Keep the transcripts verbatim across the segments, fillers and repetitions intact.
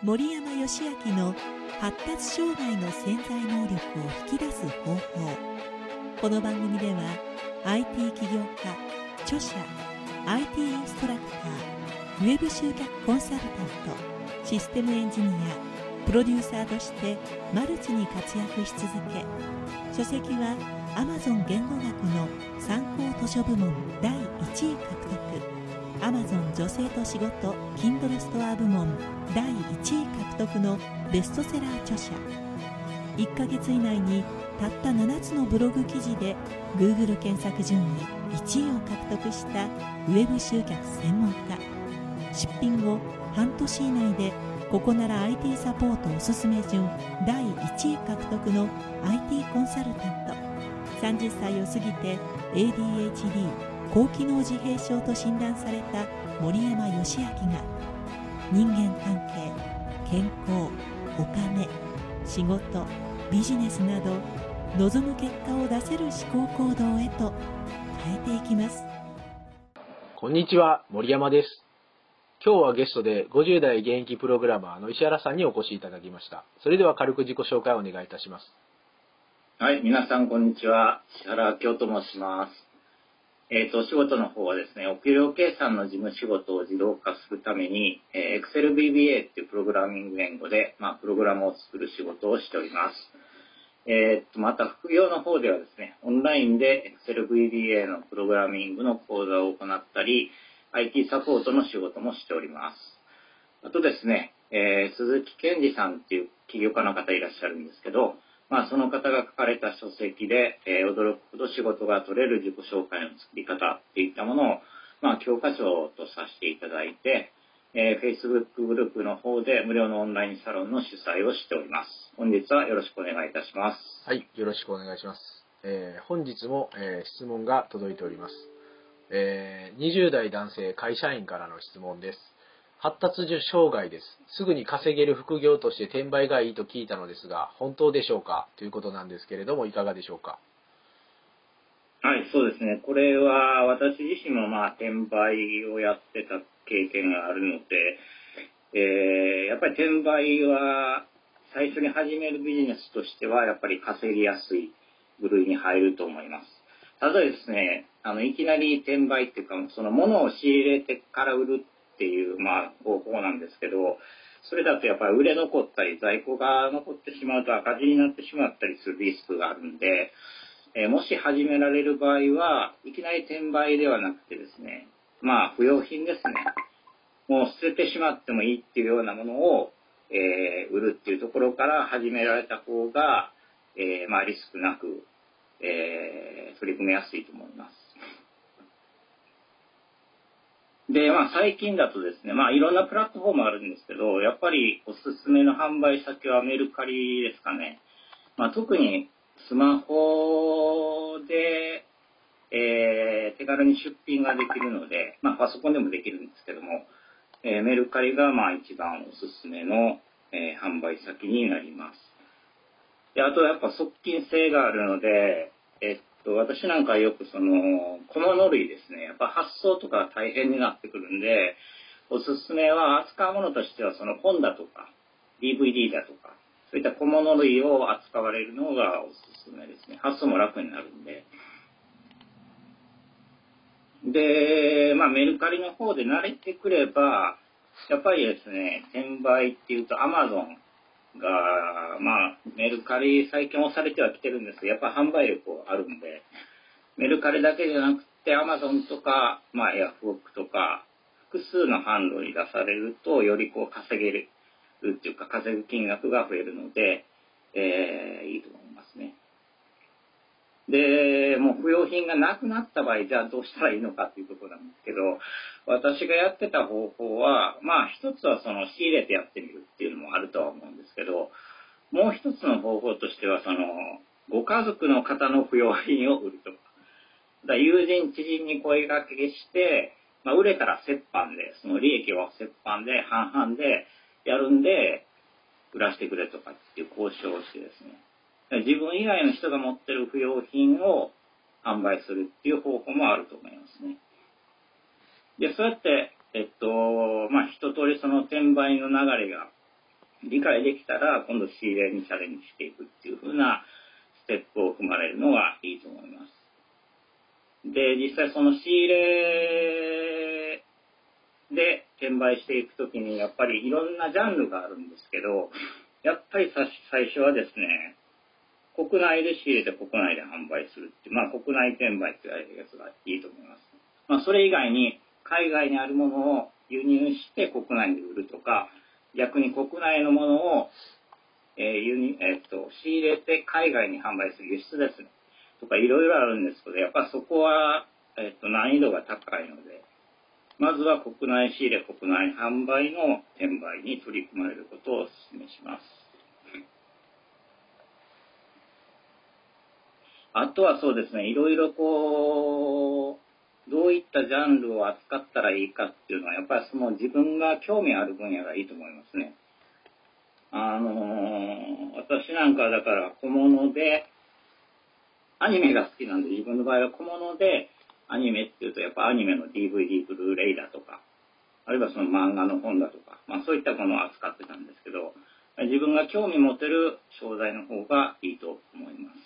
森山義明の発達障害の潜在能力を引き出す方法。この番組では アイティー 起業家、著者、アイティー インストラクター、ウェブ集客コンサルタント、システムエンジニア、プロデューサーとしてマルチに活躍し続け、書籍は Amazon 言語学の参考図書部門だいいちい獲得、Amazon 女性と仕事 Kindle ストア部門だいいちい獲得のベストセラー著者。いっかげつ以内にたったななつのブログ記事で Google 検索順位いちいを獲得したウェブ集客専門家。出品後半年以内でここなら アイティー サポートおすすめ順だいいちい獲得の アイティー コンサルタント。さんじゅっさいを過ぎて エーディーエイチディー 高機能自閉症と診断された森山義明が人間関係、健康、お金、仕事、ビジネスなど望む結果を出せる思考行動へと変えていきます。 こんにちは、森山です。今日はゲストでごじゅう代現役プログラマーの石原さんにお越しいただきました。それでは軽く自己紹介をお願いいたします。 はい、皆さんこんにちは。石原明夫と申します。えっと、お仕事の方はですね、お給料計算の事務仕事を自動化するために、えー、Excel ビービーエー っていうプログラミング言語で、まあ、プログラムを作る仕事をしております。えっと、また副業の方ではですね、オンラインで Excel ビービーエー のプログラミングの講座を行ったり、アイティー サポートの仕事もしております。あとですね、えー、鈴木健二さんっていう起業家の方いらっしゃるんですけど、まあ、その方が書かれた書籍で、えー、驚くほど仕事が取れる自己紹介の作り方っていったものを、まあ、教科書とさせていただいて、えー、Facebook グループの方で無料のオンラインサロンの主催をしております。本日はよろしくお願いいたします。 はい、よろしくお願いします。えー、本日も、えー、質問が届いております。えー、にじゅう代男性会社員からの質問です。発達障害です。すぐに稼げる副業として転売がいいと聞いたのですが、本当でしょうかということなんですけれども、いかがでしょうか。 はい、そうですね。これは私自身もまあ転売をやってた経験があるので、えー、やっぱり転売は最初に始めるビジネスとしてはやっぱり稼ぎやすい部類に入ると思います。ただですね、あのいきなり転売っていうか、その物を仕入れてから売るっていう、まあ、方法なんですけど、それだとやっぱり売れ残ったり在庫が残ってしまうと赤字になってしまったりするリスクがあるんで、えー、もし始められる場合はいきなり転売ではなくてですね、まあ不要品ですね、もう捨ててしまってもいいっていうようなものを、えー、売るっていうところから始められた方が、えー、まあリスクなく、えー、取り組みやすいと思います。で、まあ最近だとですね、まあいろんなプラットフォームあるんですけど、やっぱりおすすめの販売先はメルカリですかね。まあ特にスマホで、えー、手軽に出品ができるので、まあパソコンでもできるんですけども、えー、メルカリがまあ一番おすすめの、えー、販売先になります。で、あとやっぱ側近性があるので、えっと、私なんかよくその小物類ですね、やっぱ発送とか大変になってくるんで、おすすめは扱うものとしてはその本だとか ディーブイディー だとかそういった小物類を扱われるのがおすすめですね。発送も楽になるんで。で、まあメルカリの方で慣れてくれば、やっぱりですね、転売っていうと Amazonが、まあ、メルカリ最近押されてはきてるんですけど、やっぱ販売力あるんで、メルカリだけじゃなくて、アマゾンとか、まあ、ヤフオクとか、複数の販路に出されると、よりこう稼げるっていうか、稼ぐ金額が増えるので、えー、いいと思いますね。で、もう不要品がなくなった場合、じゃあどうしたらいいのかっていうところなんですけど、私がやってた方法は、まあ一つはその仕入れてやってみるっていうのもあるとは思うんですけど、もう一つの方法としては、その、ご家族の方の不要品を売るとか、だ友人、知人に声掛けして、まあ、売れたら折半で、その利益を折半で、半々でやるんで、売らしてくれとかっていう交渉をしてですね、自分以外の人が持ってる不要品を販売するっていう方法もあると思いますね。で、そうやって、えっと、まあ、一通りその転売の流れが理解できたら、今度仕入れにチャレンジしていくっていう風なステップを踏まれるのがいいと思います。で、実際その仕入れで転売していくときに、やっぱりいろんなジャンルがあるんですけど、やっぱり最初はですね、国内で仕入れて国内で販売するっていう、まあ国内転売って言われるやつがいいと思います。まあそれ以外に海外にあるものを輸入して国内で売るとか、逆に国内のものを、えー輸入えっと、仕入れて海外に販売する輸出ですね。とかいろいろあるんですけど、やっぱそこは、えっと、難易度が高いので、まずは国内仕入れ、国内販売の転売に取り組まれることをお勧めします。あとはそうですね、いろいろこう、どういったジャンルを扱ったらいいかっていうのは、やっぱりその自分が興味ある分野がいいと思いますね。あのー、私なんかはだから小物で、アニメが好きなんで、自分の場合は小物で、アニメっていうとやっぱアニメの ディーブイディー、ブルーレイだとか、あるいはその漫画の本だとか、まあそういったものを扱ってたんですけど、自分が興味持てる商材の方がいいと思います。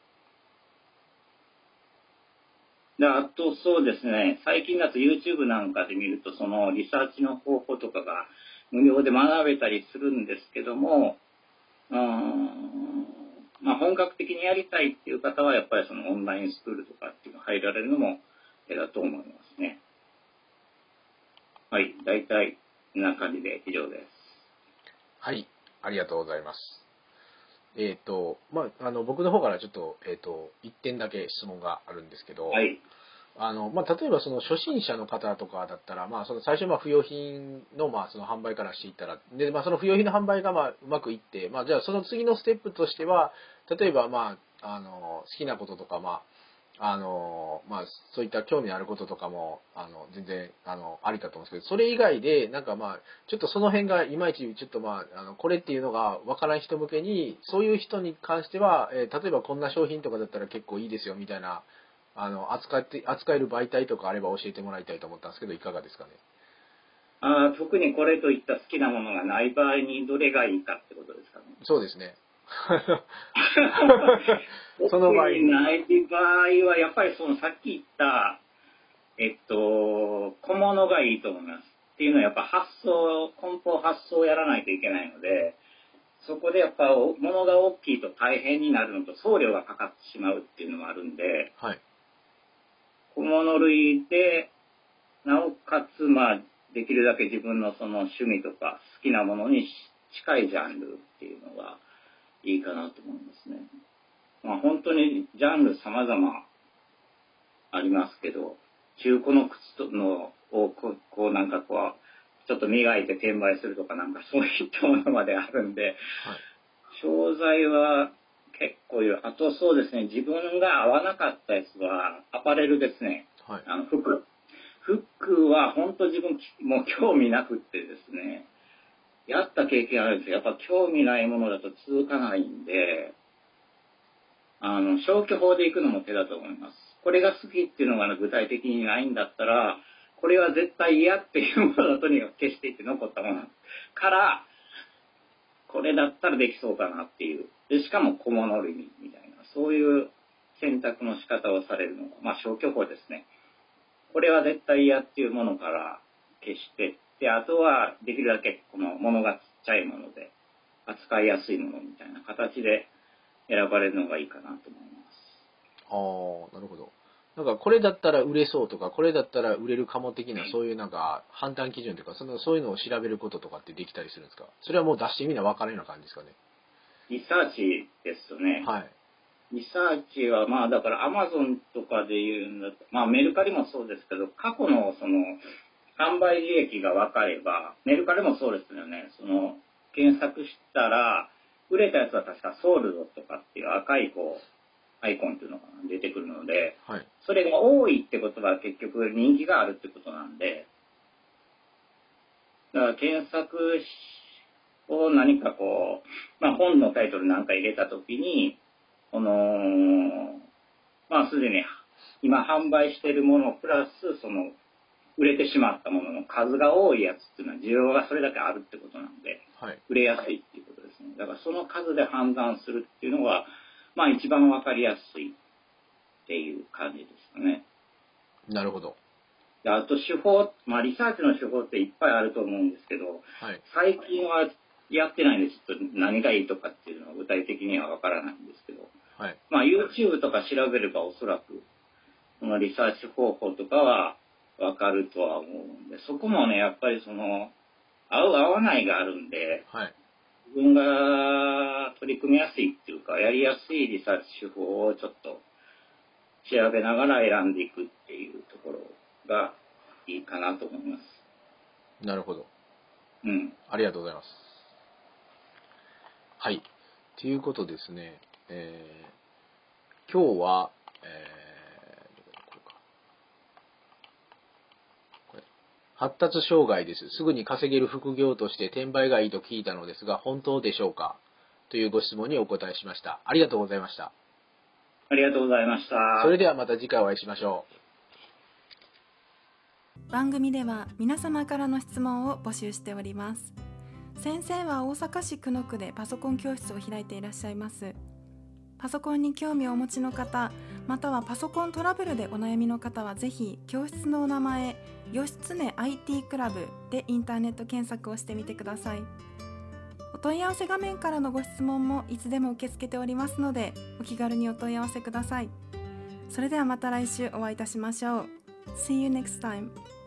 で、あとそうですね、最近だと YouTube なんかで見ると、そのリサーチの方法とかが無料で学べたりするんですけども、うーんまあ、本格的にやりたいっていう方は、やっぱりそのオンラインスクールとかっていうの入られるのも手だと思いますね。はい、大体こんな感じで以上です。 はい、ありがとうございます。えっ、ー、と、まあ、あの、僕の方からちょっと、えっ、ー、と、一点だけ質問があるんですけど、 はい。 あの、まあ、例えばその初心者の方とかだったら、まあ、その最初、まあ、不用品の、まあ、その販売からしていったら、で、まあ、その不用品の販売が、まあ、うまくいって、まあ、じゃあその次のステップとしては、例えば、まあ、あの、好きなこととか、まあ、あの、まあ、そういった興味のあることとかも、あの、全然、あの、ありかと思うんですけど、それ以外で、なんかまあ、ちょっとその辺がいまいち、ちょっとまあ、あの、これっていうのがわからない人向けに、そういう人に関しては、えー例えばこんな商品とかだったら結構いいですよ、みたいな、あの、扱って、扱える媒体とかあれば教えてもらいたいと思ったんですけど、いかがですかね。 あー特にこれといった好きなものがない場合にどれがいいかってことですかね。 そうですね。その場合に。 ない場合は、やっぱりそのさっき言った、えっと、小物がいいと思います。っていうのはやっぱ発想、梱包発想をやらないといけないので、そこでやっぱ物が大きいと大変になるのと送料がかかってしまうっていうのもあるんで、 はい、 小物類で、なおかつ、まあ、できるだけ自分のその趣味とか好きなものに近いジャンルっていうのがいいかなと思いますね。まあ本当にジャンル様々ありますけど、中古の靴のをこう、こうなんかこう、ちょっと磨いて転売するとかなんかそういったものまであるんで、はい、商材は結構いる。あとそうですね、自分が合わなかったやつはアパレルですね。はい、あの服。服は本当自分もう興味なくってですね、やった経験あるんですよ。やっぱ興味ないものだと続かないんで、あの、消去法で行くのも手だと思います。これが好きっていうのが具体的にないんだったら、これは絶対嫌っていうものをとにかく消していって残ったものから、これだったらできそうかなっていう。で、しかも小物類みたいな、そういう選択の仕方をされるのが、まあ消去法ですね。これは絶対嫌っていうものから消してって、あとはできるだけこの物がちっちゃいもので、扱いやすいものみたいな形で選ばれるのがいいかなと思います。 ああ、なるほど。なんかこれだったら売れそうとか、これだったら売れるかも的な、そういうなんか判断基準というか、そのそういうのを調べることとかってできたりするんですか？それはもう出してみな分からないような感じですかね。 リサーチですよね。 はい。 リサーチは、まあだからアマゾンとかで言うんだと、まあメルカリもそうですけど、過去のその販売利益が分かれば、メルカリもそうですよね。その検索したら、売れたやつは確かソールドとかっていう赤いこう、アイコンっていうのが出てくるので、はい、それが多いってことは結局人気があるってことなんで、だから検索を何かこう、まあ本のタイトルなんか入れたときに、この、まあすでに今販売しているものプラスその売れてしまったものの数が多いやつっていうのは需要がそれだけあるってことなので、 はい、 売れやすいっていうことですね。だからその数で判断するっていうのが、まあ一番わかりやすいっていう感じですかね。 なるほど。 であと手法、まあリサーチの手法っていっぱいあると思うんですけど、 はい、 最近はやってないんでちょっと何がいいとかっていうのは具体的にはわからないんですけど、 はい、 まあ YouTube とか調べればおそらくそのリサーチ方法とかはわかるとは思うんで、そこもね、やっぱりその、合う合わないがあるんで、 はい、 自分が取り組みやすいっていうか、やりやすいリサーチ手法をちょっと調べながら選んでいくっていうところがいいかなと思います。 なるほど。 うん。 ありがとうございます。はい。ということですね、えー、今日は、えー発達障害です。すぐに稼げる副業として転売がいいと聞いたのですが、本当でしょうかというご質問にお答えしました。ありがとうございました。 ありがとうございました。 それではまた次回お会いしましょう。番組では皆様からの質問を募集しております。先生は大阪市久野区でパソコン教室を開いていらっしゃいます。パソコンに興味をお持ちの方、またはパソコントラブルでお悩みの方はぜひ教室のお名前、義経 アイティー クラブでインターネット検索をしてみてください。お問い合わせ画面からのご質問もいつでも受け付けておりますので、お気軽にお問い合わせください。それではまた来週お会いいたしましょう。See you next time.